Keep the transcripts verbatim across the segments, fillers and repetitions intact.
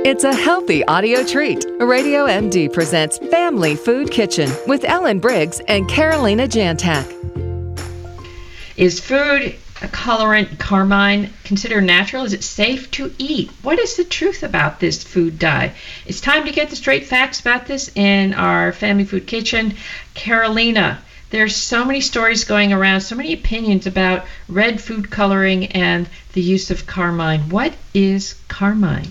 It's a healthy audio treat. Radio M D presents Family Food Kitchen with Ellen Briggs and Carolina Jantak. Is food colorant carmine considered natural? Is it safe to eat? What is the truth about this food dye? It's time to get the straight facts about this in our Family Food Kitchen. Carolina, there's so many stories going around, so many opinions about red food coloring and the use of carmine. What is carmine?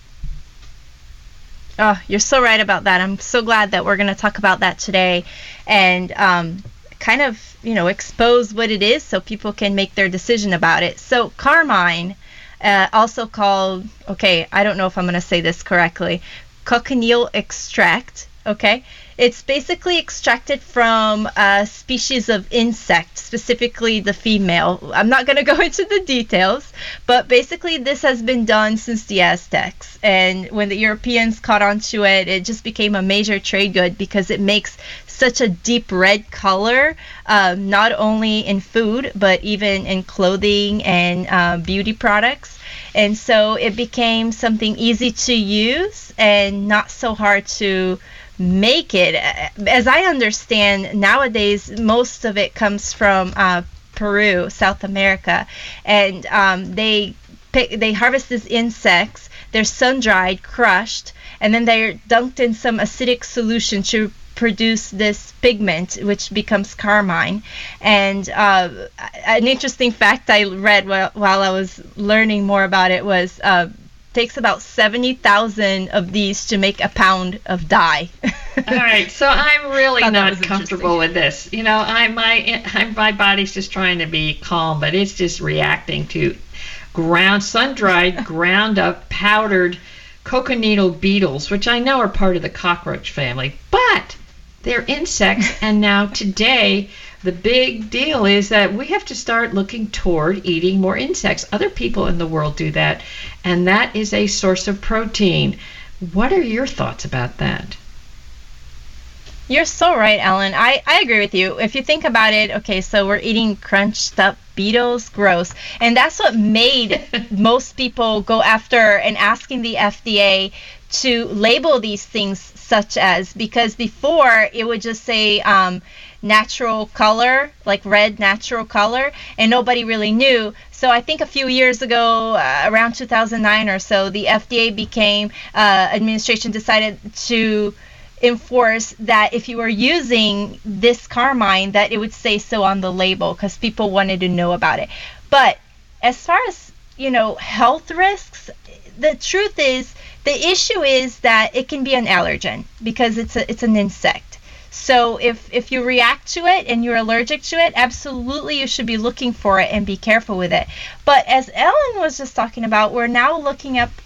Oh, you're so right about that. I'm so glad that we're going to talk about that today and um, kind of, you know, expose what it is so people can make their decision about it. So carmine, uh, also called, okay, I don't know if I'm going to say this correctly, cochineal extract, okay? It's basically extracted from a species of insect, specifically the female. I'm not going to go into the details, but basically this has been done since the Aztecs. And when the Europeans caught on to it, it just became a major trade good because it makes such a deep red color, um, not only in food, but even in clothing and uh, beauty products. And so it became something easy to use and not so hard to make it. As I understand, nowadays most of it comes from uh, Peru, South America, and um, they pick, they harvest these insects. They're sun dried, crushed, and then they're dunked in some acidic solution to produce this pigment, which becomes carmine. And uh, an interesting fact I read while, while I was learning more about it was uh, takes about seventy thousand of these to make a pound of dye. All right, so I'm really not comfortable with this. You know, I my I, my body's just trying to be calm, but it's just reacting to ground, sun-dried, ground up, powdered cochineal beetles, which I know are part of the cockroach family, but they're insects. And now today, the big deal is that we have to start looking toward eating more insects. Other people in the world do that, and that is a source of protein. What are your thoughts about that? You're so right, Ellen. I, I agree with you. If you think about it, okay, so we're eating crunched up beetles, gross. And that's what made most people go after and asking the F D A to label these things such as, because before it would just say um, natural color, like red natural color, and nobody really knew. So I think a few years ago, uh, around two thousand nine or so, the F D A became, uh, administration decided to enforce that if you were using this carmine, that it would say so on the label because people wanted to know about it. But as far as, you know, health risks, the truth is, the issue is that it can be an allergen because it's a, it's an insect. So if, if you react to it and you're allergic to it, absolutely you should be looking for it and be careful with it. But as Ellen was just talking about, we're now looking up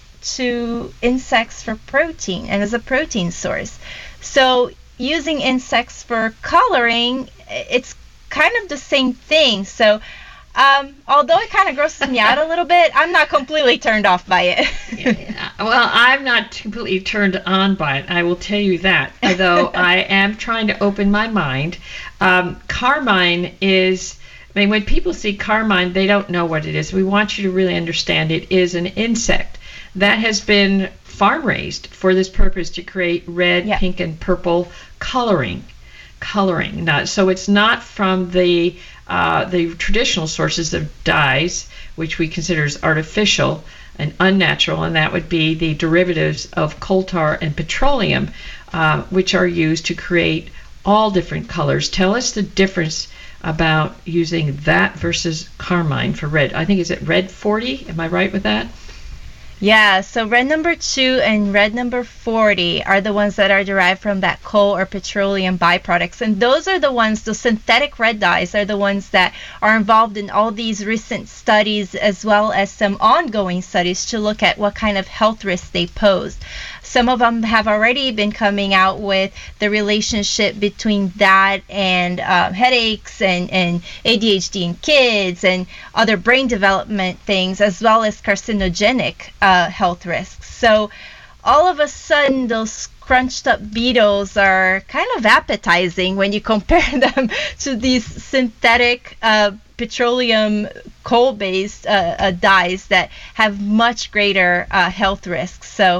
to insects for protein and as a protein source. So using insects for coloring, it's kind of the same thing. So um, although it kind of grosses me out a little bit, I'm not completely turned off by it. Yeah, well, I'm not completely turned on by it, I will tell you that, although I am trying to open my mind. Um, carmine is, I mean, when people see carmine, they don't know what it is. We want you to really understand it is an insect that has been farm raised for this purpose to create red, yeah. pink, and purple coloring. Coloring. Not, so it's not from the uh, the traditional sources of dyes, which we consider as artificial and unnatural, and that would be the derivatives of coal tar and petroleum, uh, which are used to create all different colors. Tell us the difference about using that versus carmine for red. I think, is it red forty? Am I right with that? Yeah, so red number two and red number forty are the ones that are derived from that coal or petroleum byproducts. And those are the ones, the synthetic red dyes are the ones that are involved in all these recent studies, as well as some ongoing studies to look at what kind of health risks they pose. Some of them have already been coming out with the relationship between that and uh, headaches and, and A D H D in kids and other brain development things, as well as carcinogenic uh, health risks. So all of a sudden, those crunched up beetles are kind of appetizing when you compare them to these synthetic uh, petroleum coal-based uh, uh, dyes that have much greater uh, health risks. So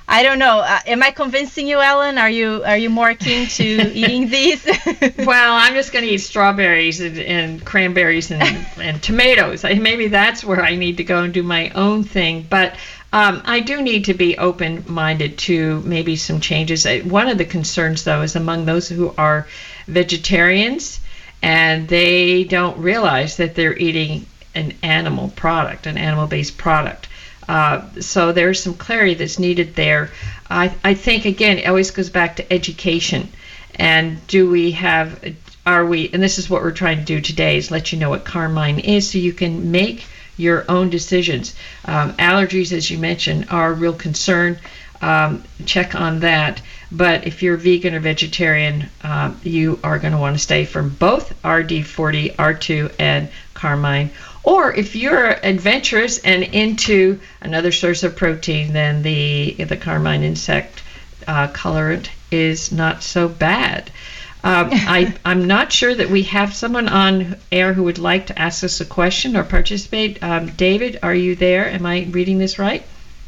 I don't know. Uh, am I convincing you, Ellen? Are you are you more keen to eating these? Well, I'm just going to eat strawberries and, and cranberries and, and tomatoes. I, maybe that's where I need to go and do my own thing. But um, I do need to be open-minded to maybe some changes. One of the concerns, though, is among those who are vegetarians, and they don't realize that they're eating an animal product, an animal-based product. Uh, so there's some clarity that's needed there. I, I think, again, it always goes back to education. And do we have, are we, and this is what we're trying to do today, is let you know what Carmine is so you can make your own decisions. Um, allergies, as you mentioned, are a real concern. Um, check on that. But if you're vegan or vegetarian, uh, you are going to want to stay from both R D forty, R two, and Carmine. Or if you're adventurous and into another source of protein, then the the Carmine insect uh, colorant is not so bad. Um, I, I'm not sure that we have someone on air who would like to ask us a question or participate. Um, David, are you there? Am I reading this right?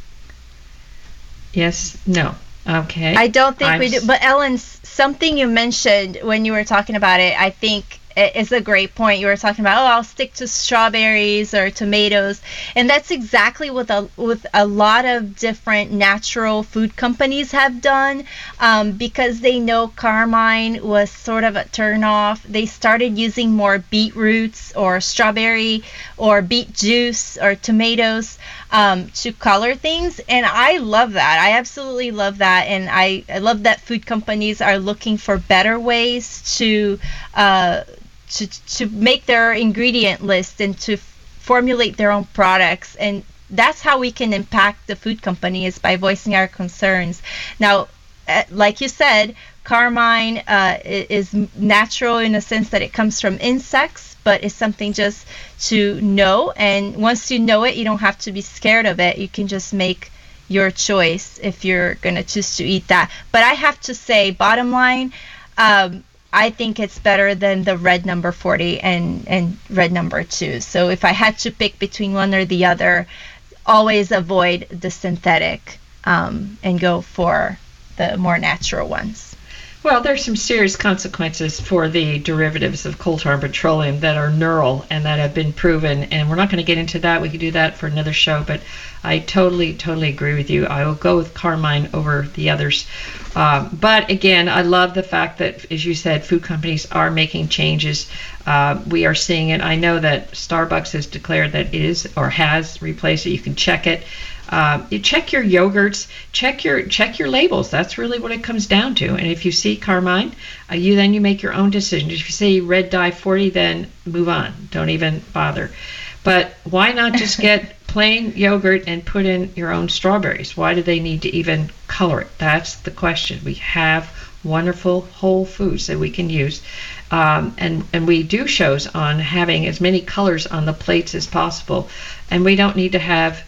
Yes? No. Okay. I don't think I'm we do. But Ellen, something you mentioned when you were talking about it, I think is a great point. You were talking about, oh, I'll stick to strawberries or tomatoes. And that's exactly what a, with a lot of different natural food companies have done, um, because they know Carmine was sort of a turnoff. They started using more beetroots or strawberry or beet juice or tomatoes um, to color things. And I love that. I absolutely love that. And I, I love that food companies are looking for better ways to uh, to to make their ingredient list and to f- formulate their own products. And that's how we can impact the food company, is by voicing our concerns. Now, uh, like you said, Carmine uh, is natural in a sense that it comes from insects, but it's something just to know. And once you know it, you don't have to be scared of it. You can just make your choice if you're going to choose to eat that. But I have to say, bottom line, um, I think it's better than the red number forty and, and red number two. So if I had to pick between one or the other, always avoid the synthetic um, and go for the more natural ones. Well, there's some serious consequences for the derivatives of coal tar petroleum that are neural and that have been proven. And we're not going to get into that. We could do that for another show. But I totally, totally agree with you. I will go with Carmine over the others. Um, but again, I love the fact that, as you said, food companies are making changes. Uh, we are seeing it. I know that Starbucks has declared that it is or has replaced it. You can check it. Uh, you check your yogurts, check your check your labels. That's really what it comes down to. And if you see Carmine, uh, you then you make your own decision. If you see red dye forty, then move on. Don't even bother. But why not just get plain yogurt and put in your own strawberries? Why do they need to even color it? That's the question. We have wonderful whole foods that we can use. Um, and, and we do shows on having as many colors on the plates as possible. And we don't need to have...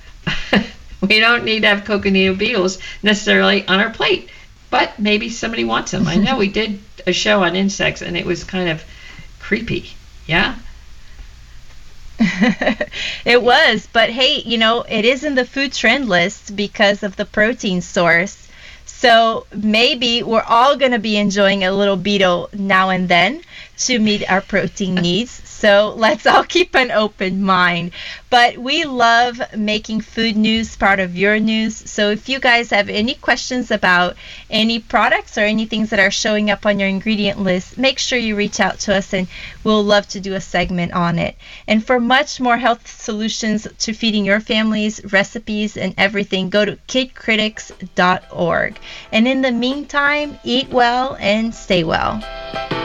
We don't need to have cochineal beetles necessarily on our plate, but maybe somebody wants them. I know we did a show on insects, and it was kind of creepy. Yeah? It was, but hey, you know, it is in the food trend list because of the protein source. So maybe we're all going to be enjoying a little beetle now and then to meet our protein needs. So let's all keep an open mind. But we love making food news part of your news. So if you guys have any questions about any products or any things that are showing up on your ingredient list, make sure you reach out to us and we'll love to do a segment on it. And for much more health solutions to feeding your families, recipes, and everything, go to kid critics dot org. And in the meantime, eat well and stay well.